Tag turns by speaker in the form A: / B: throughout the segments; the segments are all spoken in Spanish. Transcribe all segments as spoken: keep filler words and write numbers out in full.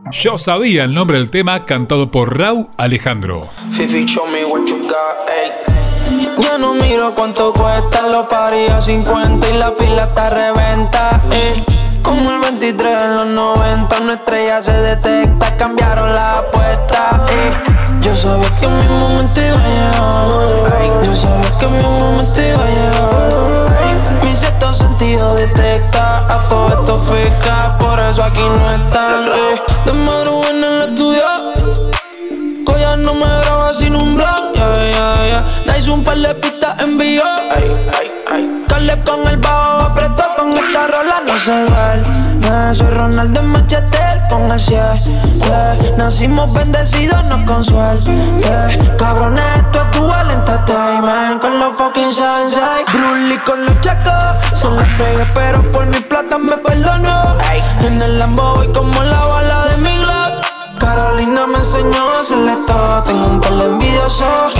A: Yo sabía el nombre del tema, cantado por Rauw Alejandro.
B: Fifi, show me what you got, ey. Ya no miro cuánto cuesta, los paris a cincuenta y la fila está a reventa, eh. Como el veintitrés en los noventa, una estrella se detecta, cambiaron la apuesta, eh. Yo sabía que mi momento iba a llegar, yo sabía que mi momento iba a llegar. Mi sexto sentido detecta, a todo esto fica, por eso aquí no están, eh. De madrugada en el estudio, Goya no me graba sin un blog, yeah, yeah, yeah. Le hice un par de pistas en vivo, Caleb con el bajo apretó, con esta rola no se duerme. Soy Ronaldo en Manchester con el siete, nacimos bendecidos, no con suerte. Cabrones, esto es tu entertainment, con los fucking sensei. Bruce Lee con los chacos, se les pegué pero por mi plata me perdono. En el Lambo voy como la bala de mi Glock. Carolina me enseñó a hacerle todo, tengo un par de envidiosos.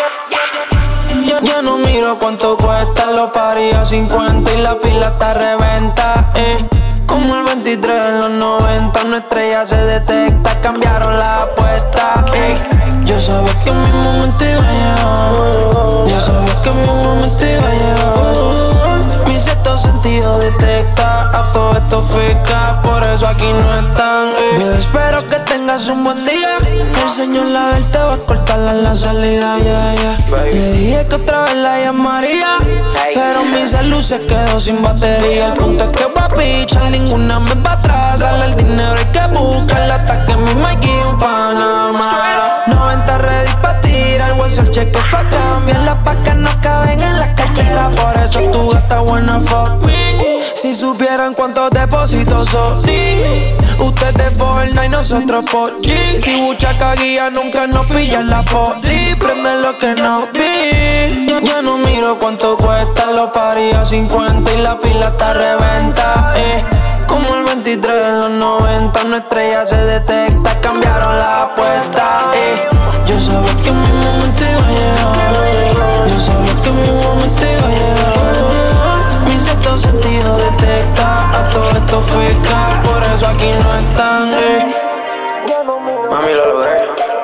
B: Ya, ya no miro cuánto cuesta, los paris a cincuenta y la fila está a reventa, eh. Como el veintitrés en los noventa, una estrella se detecta, cambiaron la apuesta, eh. Yo sabía que mi momento iba a llegar, yo sabía que mi momento iba a llegar. Mi sexto sentido detecta, a todo esto fica, por eso aquí no están, eh. Bebé, espero que tengas un buen día. El señor Lavel te va a cortarla en la salida, yeah, yeah. Le dije que otra vez la llamaría, pero mi celu se quedó sin batería. El punto es que va a pichar, ninguna me va atrás. Dale el dinero hay que buscarla hasta que mi Mikey un Panamá. noventa ready pa' tirar, el hueso el cheque fue a cambiar. Las pacas no caben en la cartera, por eso tu gata buena fuck me. Si supieran cuántos depósitos son, ustedes de Fortnite, nosotros por G. Si buchaca guía, nunca nos pillan la poli. Prende lo que no vi. Ya no miro cuánto cuesta, los paris a cincuenta y la fila está a reventa, eh. Como el veintitrés en los noventa, una estrella se detecta, cambiaron la apuesta, eh. Yo sabía que mi momento iba a llegar, yo sabía que mi momento iba a llegar. Mi sexto sentido detecta, a todo esto fica, por eso aquí no están, eh. Mami, lo logré.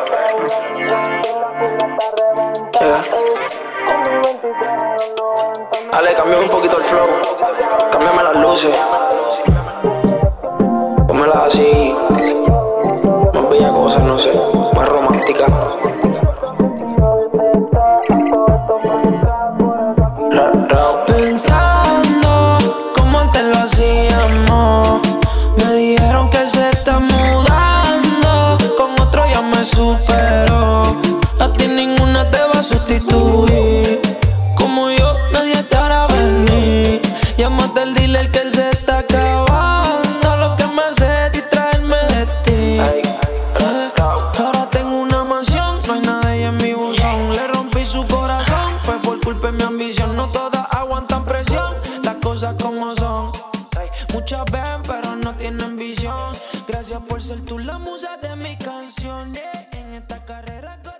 B: Yeah. Dale, cámbiame un poquito el flow, cámbiame las luces, pónmelas así, más bella cosa, no sé, más romántica. Pensando como antes lo hacíamos, me dijeron que se está mudando, con otro ya me superó. A ti ninguna te va a sustituir, como yo nadie te hará venir. Llámate al dealer que se está acabando, lo que me hace es distraerme de ti. Eh, ahora tengo una mansión, no hay nadie en mi buzón. Le rompí su corazón, fue por culpa de mi ambición. No todas aguantan presión, las cosas como son. Muchas ven pero no tienen visión. Gracias por ser tú la musa de mi canción, yeah. En esta carrera